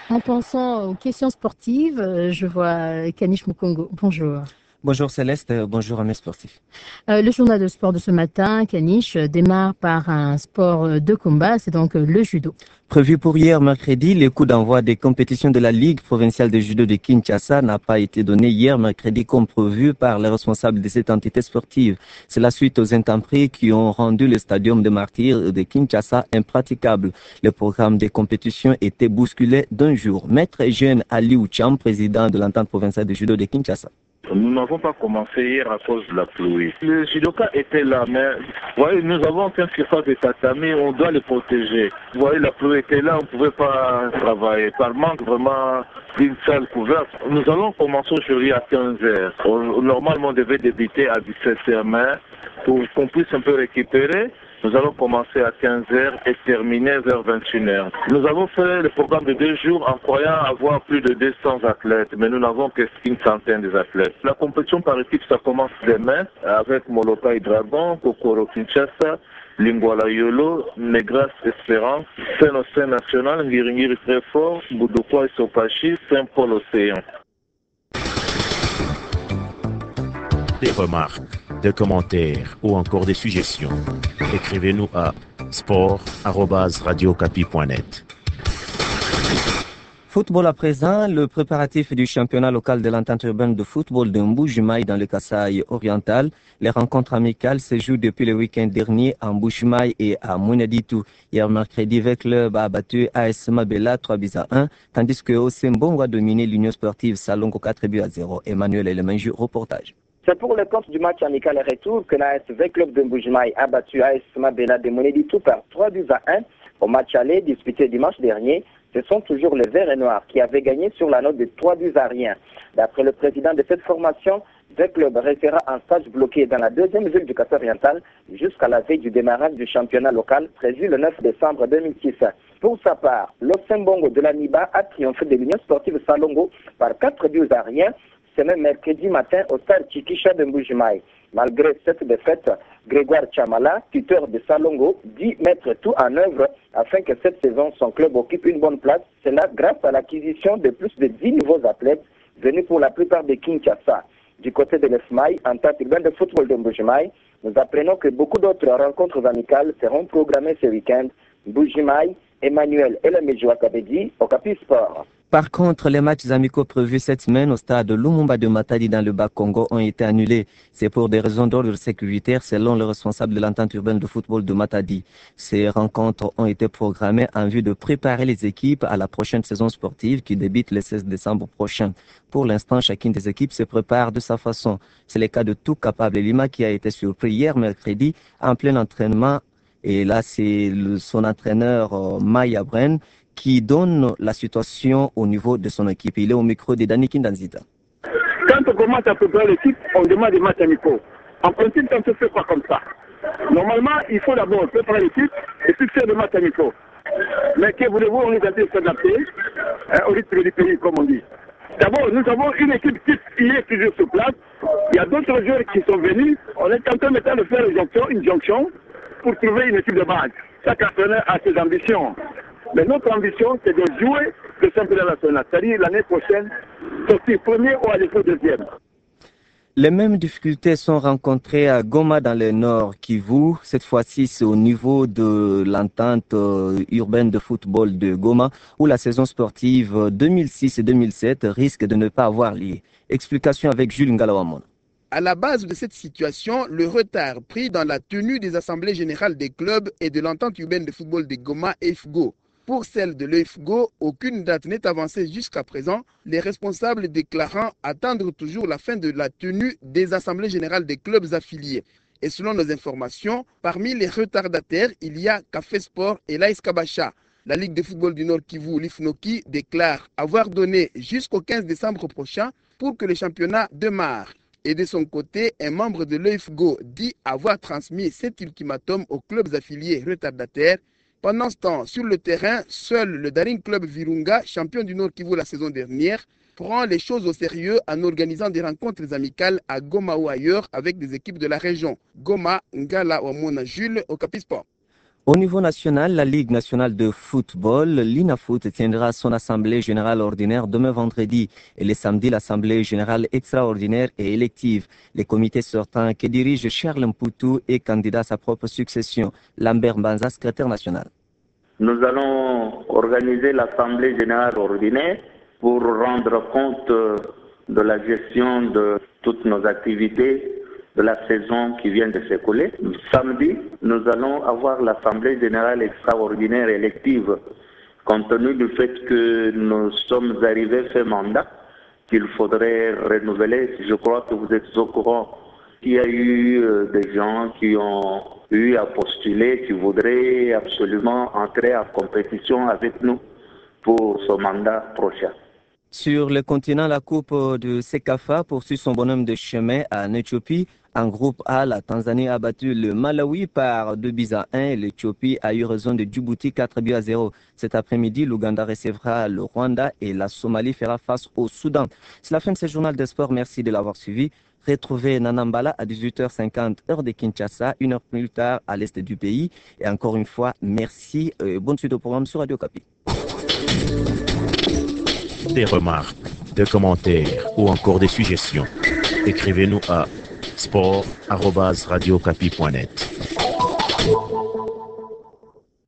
En pensant aux questions sportives, je vois Kanish Mukongo. Bonjour. Bonjour Céleste, bonjour à mes sportifs. Le journal de sport de ce matin, Kanish, démarre par un sport de combat, c'est donc le judo. Prévu pour hier mercredi, le coup d'envoi des compétitions de la Ligue provinciale de judo de Kinshasa n'a pas été donné hier mercredi comme prévu par les responsables de cette entité sportive. C'est la suite aux intempéries qui ont rendu le stadium de martyrs de Kinshasa impraticable. Le programme des compétitions était bousculé d'un jour. Maître Eugène Ali Oucham, président de l'entente provinciale de judo de Kinshasa. Nous n'avons pas commencé hier à cause de la pluie. Le judoka était là, mais vous voyez, nous avons qu'un surface de tatami, on doit le protéger. Vous voyez, la pluie était là, on ne pouvait pas travailler. Par manque vraiment d'une salle couverte. Nous allons commencer aujourd'hui à 15 heures. Normalement, on devait débuter à 17 heures, mais pour qu'on puisse un peu récupérer, nous allons commencer à 15 heures et terminer vers 21 heures. Nous avons fait le programme de 2 jours en croyant avoir plus de 200 athlètes, mais nous n'avons qu'une centaine d'athlètes. La compétition par équipe, ça commence demain avec Molokai Dragon, Kokoro Kinshasa, Lingwala Yolo, Negras Espérance, Saint-Océan National, Ngiringiri Très Fort, Boudoukoua et Sopachi, Saint-Paul Océan. Des remarques, des commentaires ou encore des suggestions, écrivez-nous à sport@radiocapi.net. Football à présent, le préparatif du championnat local de l'entente urbaine de football de Mbujimaï dans le Kasaï oriental. Les rencontres amicales se jouent depuis le week-end dernier à Mbujimaï et à Mouneditou. Hier mercredi, le club a battu AS Mabela 3-1, tandis que Osembongo a dominé l'Union sportive Salongo 4-0. Emmanuel Elemenju, reportage. C'est pour le compte du match amical retour que l'AS V Club de Mbujimaï a battu AS Mabela de Mouneditou par 3-1. Au match aller disputé dimanche dernier, ce sont toujours les Verts et Noirs qui avaient gagné sur la note de 3-1. D'après le président de cette formation, V Club restera en stage bloqué dans la deuxième ville du Kasaï oriental jusqu'à la veille du démarrage du championnat local prévu le 9 décembre 2006. Pour sa part, l'Osembongo de la Niba a triomphé de l'Union sportive Salongo par 4-1. C'est même mercredi matin au stade Chikisha de Mbujimaï. Malgré cette défaite, Grégoire Chamala, tuteur de Salongo, dit mettre tout en œuvre afin que cette saison, son club occupe une bonne place. C'est là grâce à l'acquisition de plus de 10 nouveaux athlètes venus pour la plupart de Kinshasa. Du côté de l'EFMAI, en tant que de football de Mbujimaï, nous apprenons que beaucoup d'autres rencontres amicales seront programmées ce week-end. Mbujimaï, Emmanuel Elemejou Kabedi, au Capi Sport. Par contre, les matchs amicaux prévus cette semaine au stade Lumumba de Matadi dans le Bas-Congo ont été annulés. C'est pour des raisons d'ordre sécuritaire selon le responsable de l'entente urbaine de football de Matadi. Ces rencontres ont été programmées en vue de préparer les équipes à la prochaine saison sportive qui débute le 16 décembre prochain. Pour l'instant, chacune des équipes se prépare de sa façon. C'est le cas de Tout Capable Lima qui a été surpris hier mercredi en plein entraînement. Et là, c'est son entraîneur Maya Bren qui donne la situation au niveau de son équipe. Il est au micro de Dani Kindanzita. Quand on commence à préparer l'équipe, on demande des matchs amicaux. En principe, on ne se fait pas comme ça. Normalement, il faut d'abord préparer l'équipe et puis faire des matchs amicaux. Mais que voulez-vous, on est en train de s'adapter au rythme du pays, comme on dit. D'abord, nous avons une équipe qui est toujours sur place. Il y a d'autres joueurs qui sont venus. On est en train maintenant de faire une jonction pour trouver une équipe de base. Chaque entraîneur a ses ambitions. Mais notre ambition, c'est de jouer le championnat national. C'est-à-dire l'année prochaine, sortir premier ou à défaut deuxième. Les mêmes difficultés sont rencontrées à Goma dans le nord Kivu. Cette fois-ci, c'est au niveau de l'entente urbaine de football de Goma où la saison sportive 2006 et 2007 risque de ne pas avoir lieu. Explication avec Jules Ngalawamon. À la base de cette situation, le retard pris dans la tenue des assemblées générales des clubs et de l'entente urbaine de football de Goma FGO. Pour celle de l'EFGO, aucune date n'est avancée jusqu'à présent, les responsables déclarant attendre toujours la fin de la tenue des assemblées générales des clubs affiliés. Et selon nos informations, parmi les retardataires, il y a Café Sport et l'AS Kabacha. La Ligue de football du Nord Kivu, l'IFNOKI, déclare avoir donné jusqu'au 15 décembre prochain pour que le championnat démarre. Et de son côté, un membre de l'EFGO dit avoir transmis cet ultimatum aux clubs affiliés retardataires. Pendant ce temps, sur le terrain, seul le Daring Club Virunga, champion du Nord Kivu la saison dernière, prend les choses au sérieux en organisant des rencontres amicales à Goma ou ailleurs avec des équipes de la région. Goma, Ngala ou Mona Jules au Capi Sport. Au niveau national, la Ligue nationale de football, l'INAFoot, tiendra son assemblée générale ordinaire demain vendredi et le samedi, l'assemblée générale extraordinaire et élective. Les comités sortants que dirige Charles Mpoutou est candidat à sa propre succession. Lambert Mbanza, secrétaire national. Nous allons organiser l'assemblée générale ordinaire pour rendre compte de la gestion de toutes nos activités de la saison qui vient de s'écouler. Samedi, nous allons avoir l'Assemblée générale extraordinaire élective, compte tenu du fait que nous sommes arrivés fin mandat, qu'il faudrait renouveler. Je crois que vous êtes au courant qu'il y a eu des gens qui ont eu à postuler, qui voudraient absolument entrer en compétition avec nous pour ce mandat prochain. Sur le continent, la Coupe de Sekafa poursuit son bonhomme de chemin en Éthiopie. En groupe A, la Tanzanie a battu le Malawi par 2-1. L'Éthiopie a eu raison de Djibouti 4-0. Cet après-midi, l'Ouganda recevra le Rwanda et la Somalie fera face au Soudan. C'est la fin de ce journal de sport. Merci de l'avoir suivi. Retrouvez Nanambala à 18h50 heure de Kinshasa, une heure plus tard à l'est du pays. Et encore une fois, merci et bonne suite au programme sur Radio Kapi. Des remarques, des commentaires ou encore des suggestions. Écrivez-nous à sport@radiokapi.net.